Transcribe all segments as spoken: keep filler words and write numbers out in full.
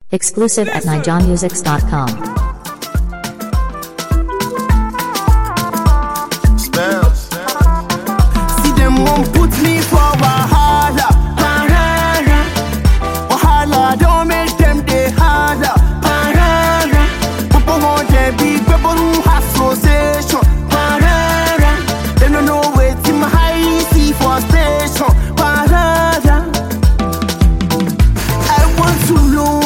Exclusive at nijon musics dot com. Spells. See them won't put me for wahala. Parara. Wahala don't make them dey harder. Parara. People want them big people who have association. Parara. They don't know wetin my high see for station. Parara. I want to know.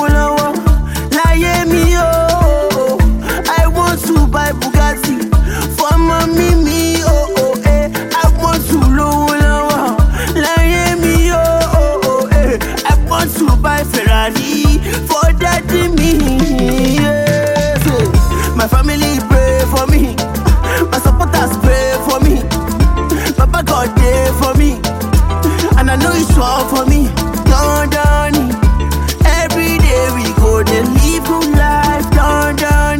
Buy Bugatti for mommy me oh oh eh. I want to low low like me oh oh eh. I want to buy Ferrari for daddy me. Yes. My family pray for me, my supporters pray for me. Papa God there for me, and I know it's all for me. Don't down every day we go to live good life. Don't down.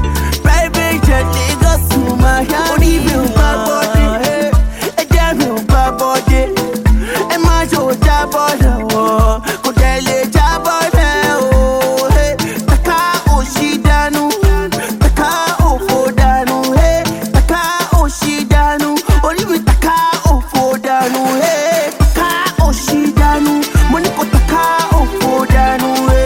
Lagos to my only real bad body, a damn real bad body, and my show job on the wall. Go daily job on the oh, hey, the car oh she danu, the car oh for danu, hey, the car oh she danu, only with the car oh for danu, hey, the car oh she danu, money for the car oh for danu, hey.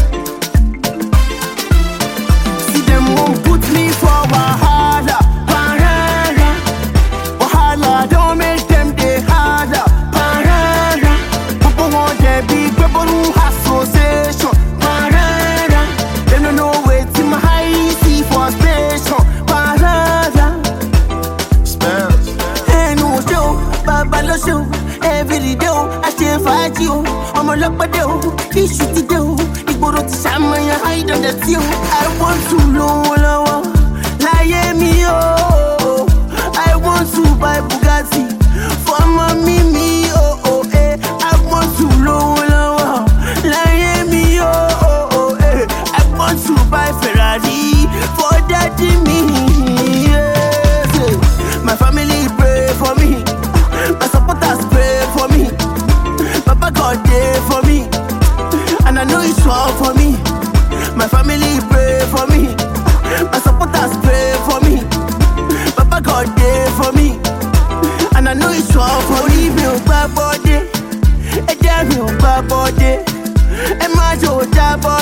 See them won't put me for wahala, parara. Wahala don't make them dey harder, parara. People want them big people who have association, parara. They don't know wetin my high see for station, parara. Spells. Hey no show, baba no show. Every day I stay fight you. I'm a lock but do, he shoot it do. Igboro ti shaman ya hide on the team. I want to know lower. Like me oh, I want to buy Bugatti for mommy me oh oh eh. I want to low low like me oh oh eh. I want to buy Ferrari for daddy me. Yes. My family pray for me, my supporters pray for me. Papa God there for me, and I know it's all for me. My family pray for me, my supporters pray for me. Papa God there for me, and I know it's all for me. Real bad body, a damn real bad body, and my show job.